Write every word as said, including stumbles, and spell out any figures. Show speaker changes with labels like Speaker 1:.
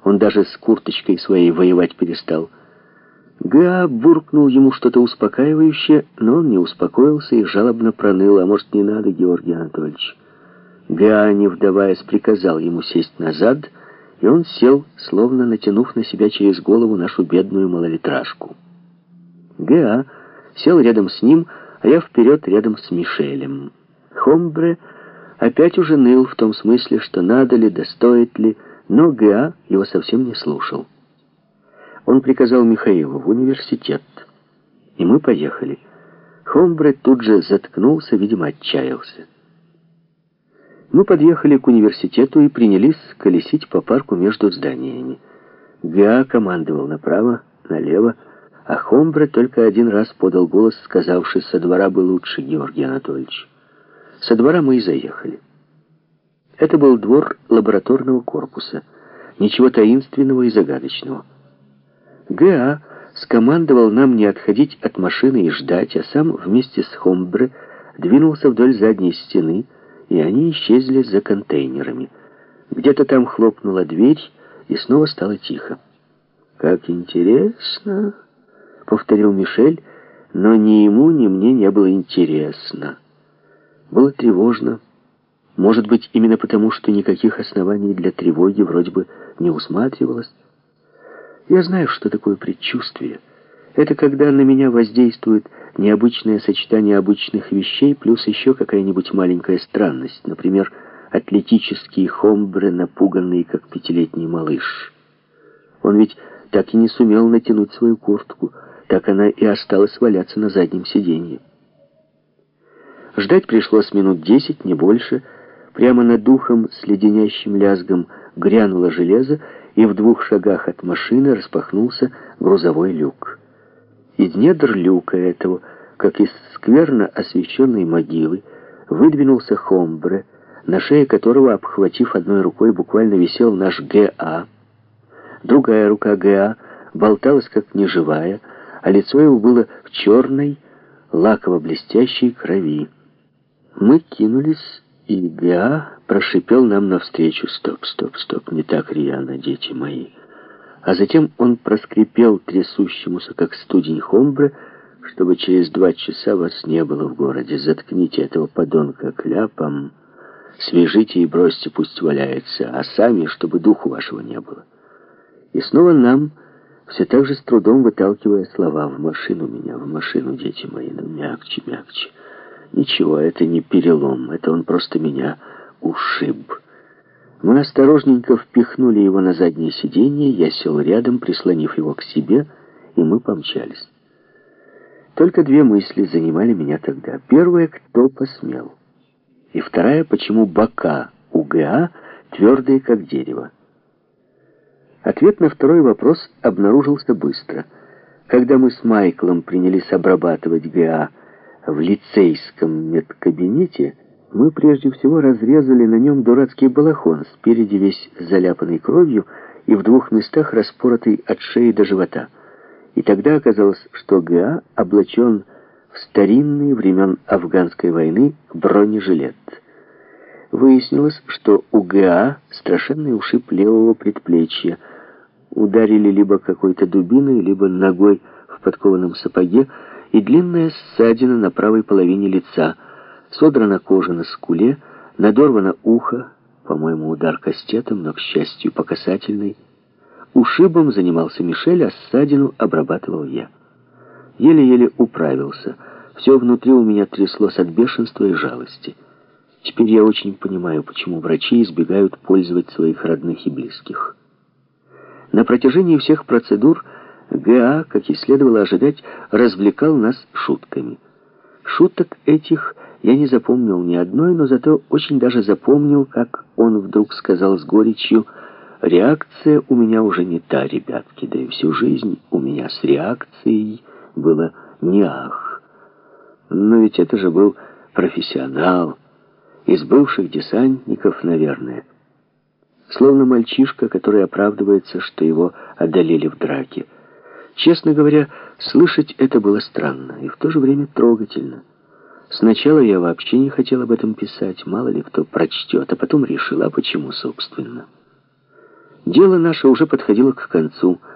Speaker 1: Он даже с курточкой своей воевать перестал. Га буркнул ему что-то успокаивающее, но он не успокоился и жалобно проныл: «А может, не надо, Георгий Анатольевич?» Га, не вдаваясь, приказал ему сесть назад, и он сел, словно натянув на себя через голову нашу бедную малолитражку. Га сел рядом с ним, а я вперед рядом с Мишелем. Хомбре опять уже ныл в том смысле, что надо ли, да стоит ли, но Га его совсем не слушал. Он приказал Михаилу в университет, и мы поехали. Хомбре тут же заткнулся, видимо, отчаялся. Мы подъехали к университету и принялись колесить по парку между зданиями. Га командовал направо, налево, а Хомбре только один раз подал голос, сказавший: «Со двора бы лучше, Георгий Анатольевич». Со двора мы и заехали. Это был двор лабораторного корпуса. Ничего таинственного и загадочного. Га скомандовал нам не отходить от машины и ждать, а сам вместе с Хомбре двинулся вдоль задней стены, и они исчезли за контейнерами. Где-то там хлопнула дверь, и снова стало тихо. «Как интересно», — повторил Мишель, но ни ему, ни мне не было интересно. Было тревожно. Может быть, именно потому, что никаких оснований для тревоги вроде бы не усматривалось. Я знаю, что такое предчувствие. Это когда на меня воздействует необычное сочетание обычных вещей, плюс еще какая-нибудь маленькая странность. Например, атлетический Хомбре, напуганный, как пятилетний малыш. Он ведь так и не сумел натянуть свою куртку, так она и осталась валяться на заднем сиденье. Ждать пришлось минут десять, не больше. Прямо над ухом с леденящим лязгом грянуло железо, и в двух шагах от машины распахнулся грузовой люк. Из недр люка этого, как из скверно освещенной могилы, выдвинулся Хомбре, на шее которого, обхватив одной рукой, буквально висел наш Га. Другая рука Га болталась как неживая, а лицо его было в черной, лаково-блестящей крови. Мы кинулись, и Га прошипел нам навстречу: «Стоп, стоп, стоп, не так рьяно, дети мои». А затем он проскрипел трясущемуся, как студень Хомбре: «Чтобы через два часа вас не было в городе, заткните этого подонка кляпом, свяжите и бросьте, пусть валяется, а сами, чтобы духу вашего не было». И снова нам, все так же с трудом выталкивая слова: «В машину меня, в машину, дети мои, ну мягче, мягче. Ничего, это не перелом, это он просто меня ушиб». Мы осторожненько впихнули его на заднее сиденье, я сел рядом, прислонив его к себе, и мы помчались. Только две мысли занимали меня тогда. Первая: кто посмел? И вторая: почему бока у Га твердые, как дерево? Ответ на второй вопрос обнаружился быстро. Когда мы с Майклом принялись обрабатывать Га в лицейском медкабинете, мы прежде всего разрезали на нем дурацкий балахон, спереди весь заляпанный кровью и в двух местах распоротый от шеи до живота. И тогда оказалось, что Га облачен в старинный времен афганской войны бронежилет. Выяснилось, что у Га страшенный ушиб левого предплечья. Ударили либо какой-то дубиной, либо ногой в подкованном сапоге, и длинная ссадина на правой половине лица. Содрана кожа на скуле, надорвано ухо, по-моему, удар кастетом, но, к счастью, по касательной. Ушибом занимался Мишель, а ссадину обрабатывал я. Еле-еле управился. Все внутри у меня тряслось от бешенства и жалости. Теперь я очень понимаю, почему врачи избегают пользовать своих родных и близких. На протяжении всех процедур Га, как и следовало ожидать, развлекал нас шутками. Шуток этих я не запомнил ни одной, но зато очень даже запомнил, как он вдруг сказал с горечью: «Реакция у меня уже не та, ребятки, да и всю жизнь у меня с реакцией было не ах». Но ведь это же был профессионал, из бывших десантников, наверное. Словно мальчишка, который оправдывается, что его одолели в драке. Честно говоря, слышать это было странно и в то же время трогательно. Сначала я вообще не хотел об этом писать, мало ли кто прочтет, а потом решил, а почему, собственно. Дело наше уже подходило к концу.